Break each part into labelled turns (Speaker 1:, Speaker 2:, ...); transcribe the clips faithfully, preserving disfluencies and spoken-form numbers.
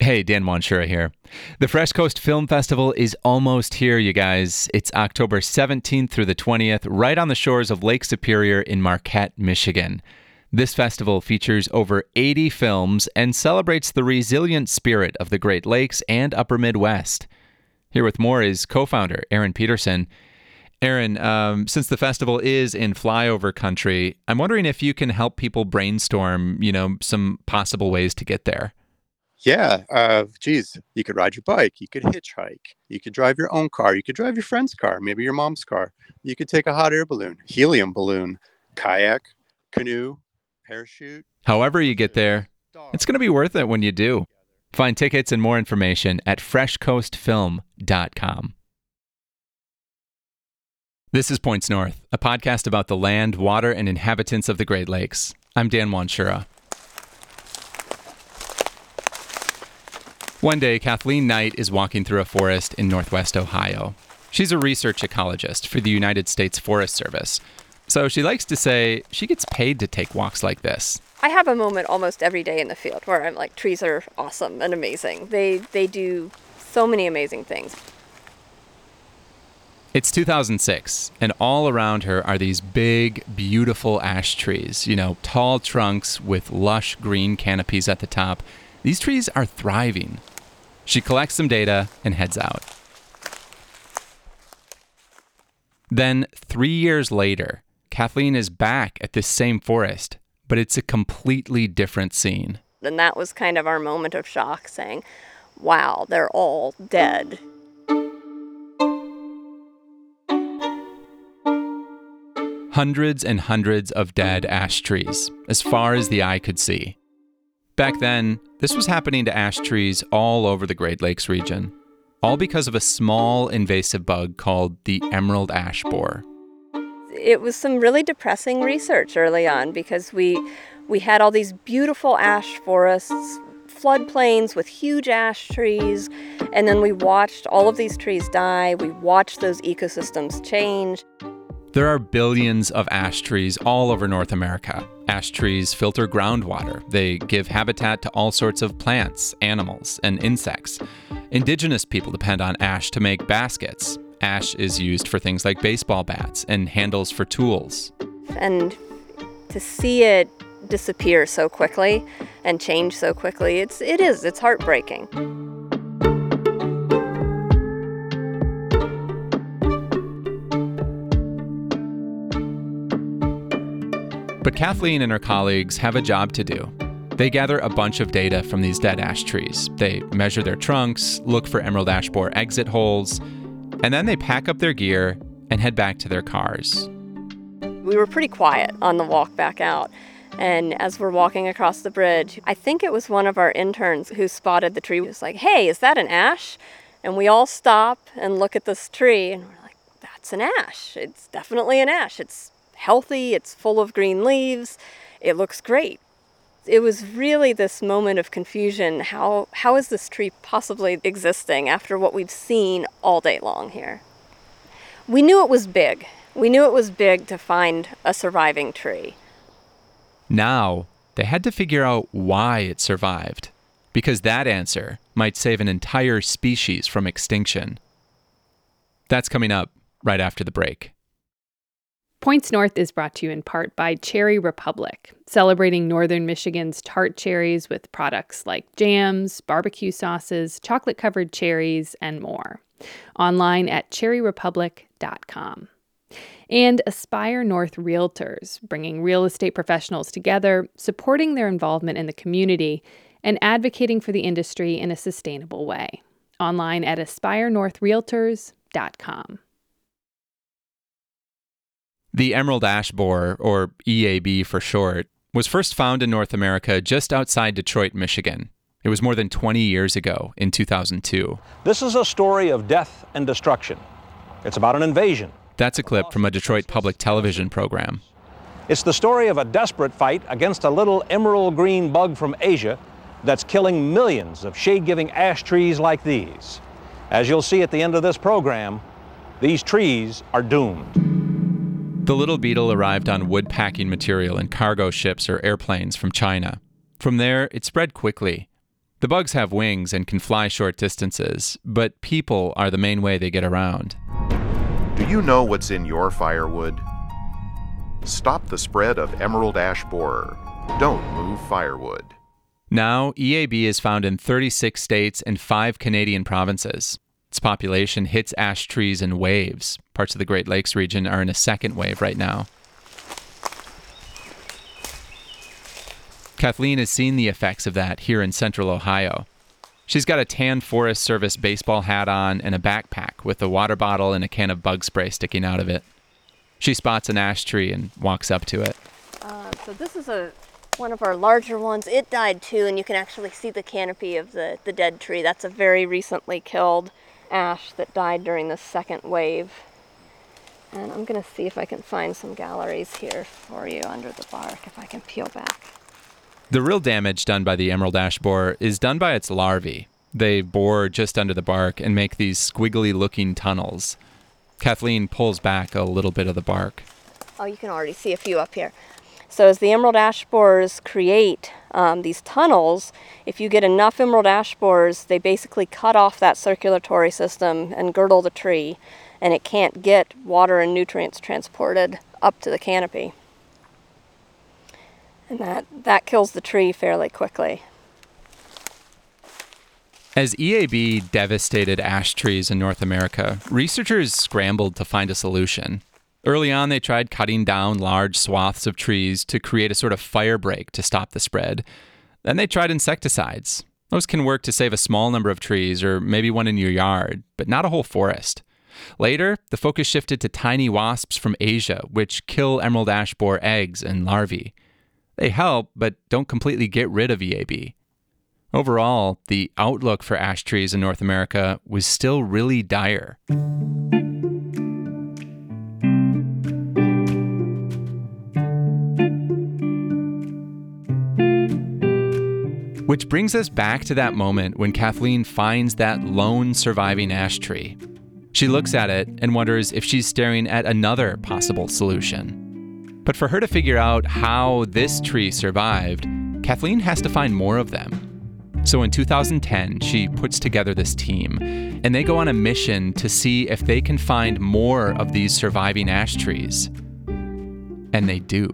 Speaker 1: Hey, Dan Wanshura here. The Fresh Coast Film Festival is almost here, you guys. It's October seventeenth through the twentieth, right on the shores of Lake Superior in Marquette, Michigan. This festival features over eighty films and celebrates the resilient spirit of the Great Lakes and Upper Midwest. Here with more is co-founder Aaron Peterson. Aaron, um, since the festival is in flyover country, I'm wondering if you can help people brainstorm, you know, some possible ways to get there.
Speaker 2: Yeah, uh, geez, you could ride your bike, you could hitchhike, you could drive your own car, you could drive your friend's car, maybe your mom's car. You could take a hot air balloon, helium balloon, kayak, canoe, parachute.
Speaker 1: However you get there, it's going to be worth it when you do. Find tickets and more information at fresh coast film dot com. This is Points North, a podcast about the land, water, and inhabitants of the Great Lakes. I'm Dan Wanshura. One day, Kathleen Knight is walking through a forest in Northwest Ohio. She's a research ecologist for the United States Forest Service. So she likes to say she gets paid to take walks like this.
Speaker 3: I have a moment almost every day in the field where I'm like, trees are awesome and amazing. They they do so many amazing things.
Speaker 1: It's two thousand six, and all around her are these big, beautiful ash trees. You know, tall trunks with lush green canopies at the top. These trees are thriving. She collects some data and heads out. Then, three years later, Kathleen is back at this same forest, but it's a completely different scene.
Speaker 3: And that was kind of our moment of shock, saying, wow, they're all dead.
Speaker 1: Hundreds and hundreds of dead ash trees, as far as the eye could see. Back then, this was happening to ash trees all over the Great Lakes region, all because of a small invasive bug called the emerald ash borer.
Speaker 3: It was some really depressing research early on because we we had all these beautiful ash forests, floodplains with huge ash trees, and then we watched all of these trees die. We watched those ecosystems change.
Speaker 1: There are billions of ash trees all over North America. Ash trees filter groundwater. They give habitat to all sorts of plants, animals, and insects. Indigenous people depend on ash to make baskets. Ash is used for things like baseball bats and handles for tools.
Speaker 3: And to see it disappear so quickly and change so quickly, it's it is, it's heartbreaking.
Speaker 1: But Kathleen and her colleagues have a job to do. They gather a bunch of data from these dead ash trees. They measure their trunks, look for emerald ash borer exit holes, and then they pack up their gear and head back to their cars.
Speaker 3: We were pretty quiet on the walk back out. And as we're walking across the bridge, I think it was one of our interns who spotted the tree. He was like, hey, is that an ash? And we all stop and look at this tree, and we're like, that's an ash. It's definitely an ash. It's healthy, it's full of green leaves, it looks great. It was really this moment of confusion. How how is this tree possibly existing after what we've seen all day long here? We knew it was big. We knew it was big to find a surviving tree.
Speaker 1: Now, they had to figure out why it survived, because that answer might save an entire species from extinction. That's coming up right after the break.
Speaker 4: Points North is brought to you in part by Cherry Republic, celebrating northern Michigan's tart cherries with products like jams, barbecue sauces, chocolate-covered cherries, and more. Online at cherry republic dot com. And Aspire North Realtors, bringing real estate professionals together, supporting their involvement in the community, and advocating for the industry in a sustainable way. Online at aspire north realtors dot com.
Speaker 1: The emerald ash borer, or E A B for short, was first found in North America just outside Detroit, Michigan. It was more than twenty years ago, in two thousand two.
Speaker 5: This is a story of death and destruction. It's about an invasion.
Speaker 1: That's a clip from a Detroit public television program.
Speaker 5: It's the story of a desperate fight against a little emerald green bug from Asia that's killing millions of shade-giving ash trees like these. As you'll see at the end of this program, these trees are doomed.
Speaker 1: The little beetle arrived on wood packing material in cargo ships or airplanes from China. From there, it spread quickly. The bugs have wings and can fly short distances, but people are the main way they get around.
Speaker 6: Do you know what's in your firewood? Stop the spread of emerald ash borer. Don't move firewood.
Speaker 1: Now, E A B is found in thirty-six states and five Canadian provinces. Its population hits ash trees in waves. Parts of the Great Lakes region are in a second wave right now. Kathleen has seen the effects of that here in central Ohio. She's got a tan Forest Service baseball hat on and a backpack with a water bottle and a can of bug spray sticking out of it. She spots an ash tree and walks up to it.
Speaker 3: Uh, so this is a one of our larger ones. It died too, and you can actually see the canopy of the, the dead tree. That's a very recently killed ash that died during the second wave. And I'm going to see if I can find some galleries here for you under the bark, if I can peel back.
Speaker 1: The real damage done by the emerald ash borer is done by its larvae. They bore just under the bark and make these squiggly-looking tunnels. Kathleen pulls back a little bit of the bark.
Speaker 3: Oh, you can already see a few up here. So as the emerald ash borers create um, these tunnels, if you get enough emerald ash borers, they basically cut off that circulatory system and girdle the tree, and it can't get water and nutrients transported up to the canopy. And that, that kills the tree fairly quickly.
Speaker 1: As E A B devastated ash trees in North America, researchers scrambled to find a solution. Early on, they tried cutting down large swaths of trees to create a sort of fire break to stop the spread. Then they tried insecticides. Those can work to save a small number of trees or maybe one in your yard, but not a whole forest. Later, the focus shifted to tiny wasps from Asia, which kill emerald ash borer eggs and larvae. They help, but don't completely get rid of E A B. Overall, the outlook for ash trees in North America was still really dire. Which brings us back to that moment when Kathleen finds that lone surviving ash tree. She looks at it and wonders if she's staring at another possible solution. But for her to figure out how this tree survived, Kathleen has to find more of them. So in two thousand ten, she puts together this team, and they go on a mission to see if they can find more of these surviving ash trees. And they do.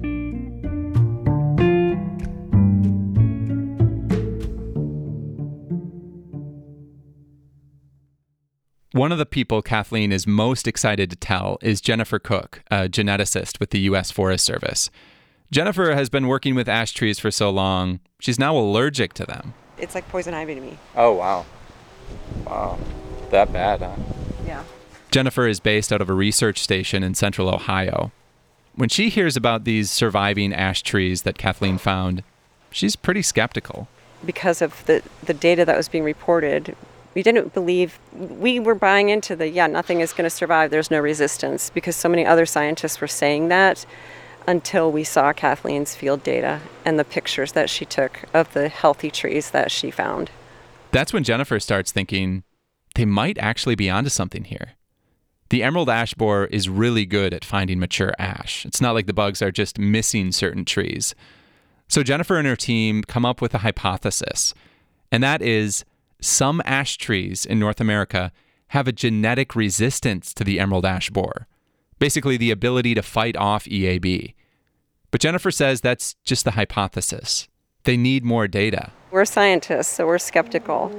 Speaker 1: One of the people Kathleen is most excited to tell is Jennifer Cook, a geneticist with the U S Forest Service. Jennifer has been working with ash trees for so long, she's now allergic to them.
Speaker 7: It's like poison ivy to me.
Speaker 1: Oh, wow. Wow. That bad, huh?
Speaker 7: Yeah.
Speaker 1: Jennifer is based out of a research station in central Ohio. When she hears about these surviving ash trees that Kathleen found, she's pretty skeptical.
Speaker 7: Because of the, the data that was being reported, we didn't believe, we were buying into the, yeah, nothing is going to survive, there's no resistance, because so many other scientists were saying that until we saw Kathleen's field data and the pictures that she took of the healthy trees that she found.
Speaker 1: That's when Jennifer starts thinking, they might actually be onto something here. The emerald ash borer is really good at finding mature ash. It's not like the bugs are just missing certain trees. So Jennifer and her team come up with a hypothesis, and that is some ash trees in North America have a genetic resistance to the emerald ash borer, basically the ability to fight off E A B. But Jennifer says that's just the hypothesis. They need more data.
Speaker 7: We're scientists, so we're skeptical.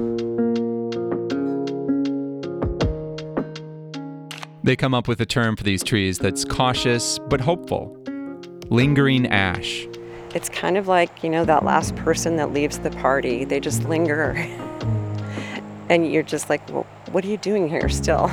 Speaker 1: They come up with a term for these trees that's cautious but hopeful. Lingering ash.
Speaker 7: It's kind of like, you know, that last person that leaves the party. They just linger. And you're just like, well, what are you doing here still?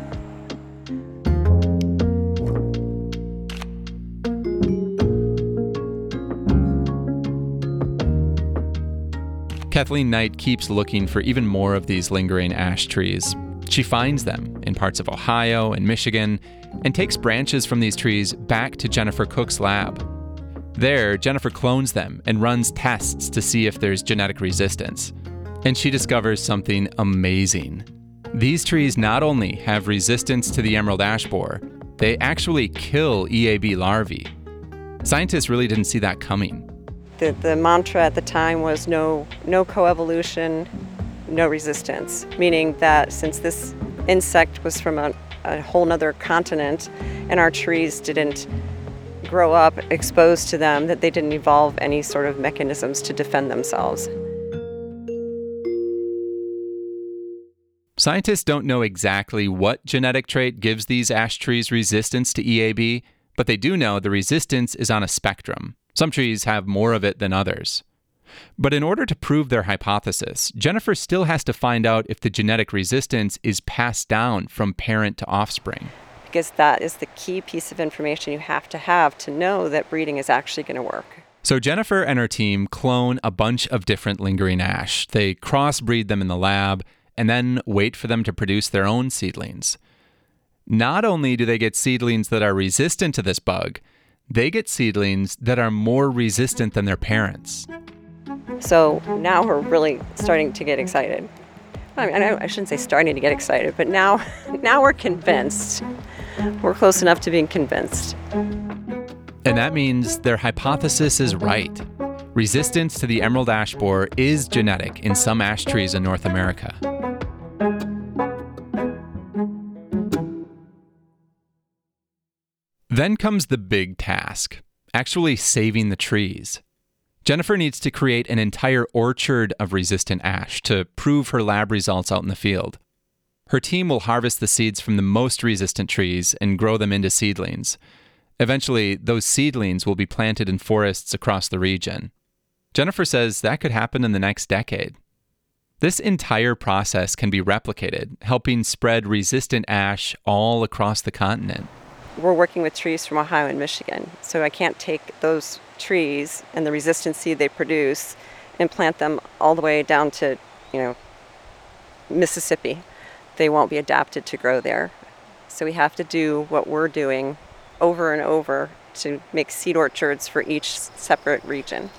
Speaker 1: Kathleen Knight keeps looking for even more of these lingering ash trees. She finds them in parts of Ohio and Michigan and takes branches from these trees back to Jennifer Cook's lab. There, Jennifer clones them and runs tests to see if there's genetic resistance. And she discovers something amazing. These trees not only have resistance to the emerald ash borer, they actually kill E A B larvae. Scientists really didn't see that coming.
Speaker 7: The, the mantra at the time was no, no coevolution, no resistance, meaning that since this insect was from a, a whole nother continent and our trees didn't grow up exposed to them, that they didn't evolve any sort of mechanisms to defend themselves.
Speaker 1: Scientists don't know exactly what genetic trait gives these ash trees resistance to E A B, but they do know the resistance is on a spectrum. Some trees have more of it than others. But in order to prove their hypothesis, Jennifer still has to find out if the genetic resistance is passed down from parent to offspring.
Speaker 7: Because that is the key piece of information you have to have to know that breeding is actually going to work.
Speaker 1: So Jennifer and her team clone a bunch of different lingering ash. They crossbreed them in the lab and then wait for them to produce their own seedlings. Not only do they get seedlings that are resistant to this bug, they get seedlings that are more resistant than their parents.
Speaker 7: So now we're really starting to get excited. I mean, I shouldn't say starting to get excited, but now, now we're convinced. We're close enough to being convinced.
Speaker 1: And that means their hypothesis is right. Resistance to the emerald ash borer is genetic in some ash trees in North America. Then comes the big task, actually saving the trees. Jennifer needs to create an entire orchard of resistant ash to prove her lab results out in the field. Her team will harvest the seeds from the most resistant trees and grow them into seedlings. Eventually, those seedlings will be planted in forests across the region. Jennifer says that could happen in the next decade. This entire process can be replicated, helping spread resistant ash all across the continent.
Speaker 7: We're working with trees from Ohio and Michigan, so I can't take those trees and the resistant seed they produce and plant them all the way down to, you know, Mississippi. They won't be adapted to grow there. So we have to do what we're doing over and over to make seed orchards for each separate region.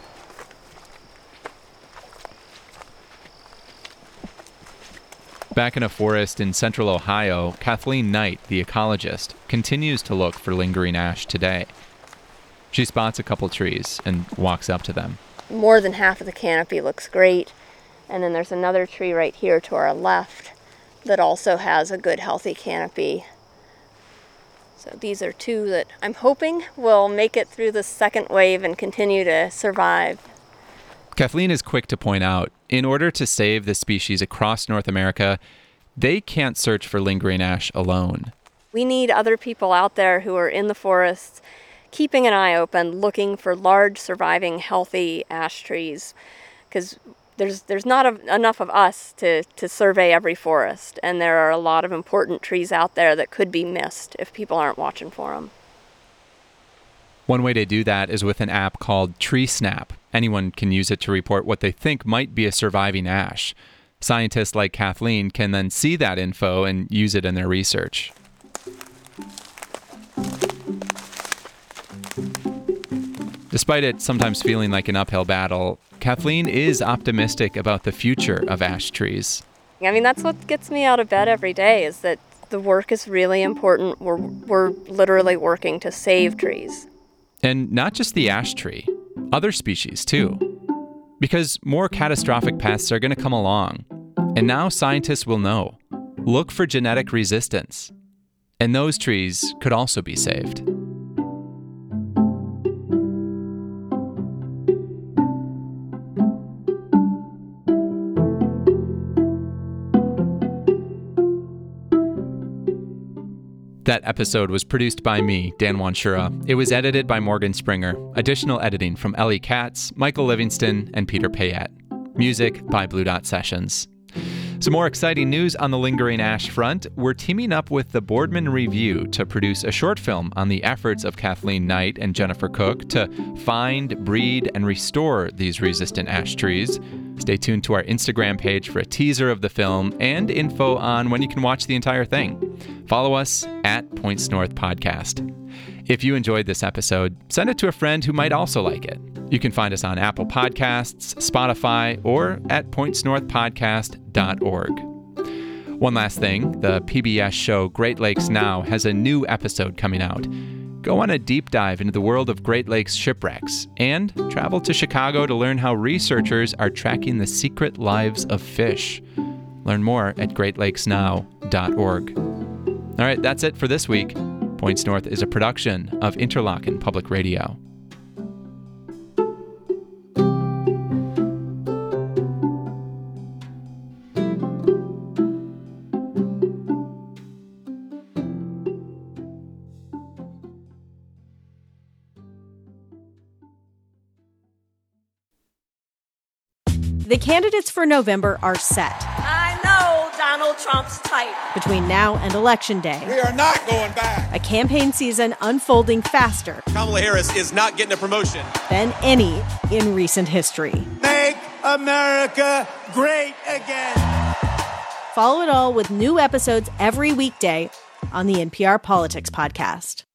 Speaker 1: Back in a forest in central Ohio, Kathleen Knight, the ecologist, continues to look for lingering ash today. She spots a couple trees and walks up to them.
Speaker 3: More than half of the canopy looks great. And then there's another tree right here to our left that also has a good, healthy canopy. So these are two that I'm hoping will make it through the second wave and continue to survive.
Speaker 1: Kathleen is quick to point out, in order to save the species across North America, they can't search for lingering ash alone.
Speaker 3: We need other people out there who are in the forests, keeping an eye open, looking for large, surviving, healthy ash trees, because there's there's not a, enough of us to, to survey every forest, and there are a lot of important trees out there that could be missed if people aren't watching for them.
Speaker 1: One way to do that is with an app called TreeSnap. Anyone can use it to report what they think might be a surviving ash. Scientists like Kathleen can then see that info and use it in their research. Despite it sometimes feeling like an uphill battle, Kathleen is optimistic about the future of ash trees.
Speaker 3: I mean, that's what gets me out of bed every day, is that the work is really important. We're, we're literally working to save trees.
Speaker 1: And not just the ash tree, other species too. Because more catastrophic pests are going to come along. And now scientists will know. Look for genetic resistance. And those trees could also be saved. That episode was produced by me, Dan Wanshura. It was edited by Morgan Springer. Additional editing from Ellie Katz, Michael Livingston, and Peter Payette. Music by Blue Dot Sessions. Some more exciting news on the lingering ash front. We're teaming up with the Boardman Review to produce a short film on the efforts of Kathleen Knight and Jennifer Cook to find, breed, and restore these resistant ash trees. Stay tuned to our Instagram page for a teaser of the film and info on when you can watch the entire thing. Follow us at Points North Podcast. If you enjoyed this episode, send it to a friend who might also like it. You can find us on Apple Podcasts, Spotify, or at points north podcast dot org. One last thing, the P B S show Great Lakes Now has a new episode coming out. Go on a deep dive into the world of Great Lakes shipwrecks and travel to Chicago to learn how researchers are tracking the secret lives of fish. Learn more at great lakes now dot org. All right, that's it for this week. Points North is a production of Interlochen Public Radio.
Speaker 8: The candidates for November are set.
Speaker 9: I know Donald Trump's type.
Speaker 8: Between now and Election Day,
Speaker 10: we are not going back.
Speaker 8: A campaign season unfolding faster.
Speaker 10: Kamala Harris is not getting a promotion.
Speaker 8: Than any in recent history.
Speaker 10: Make America great again.
Speaker 8: Follow it all with new episodes every weekday on the N P R Politics Podcast.